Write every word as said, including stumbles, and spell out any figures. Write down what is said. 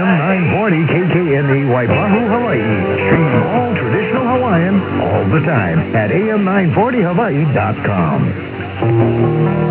M nine forty K K N E Waipahu, Hawaii. Stream all traditional Hawaiian all the time at A M nine forty Hawaii dot com.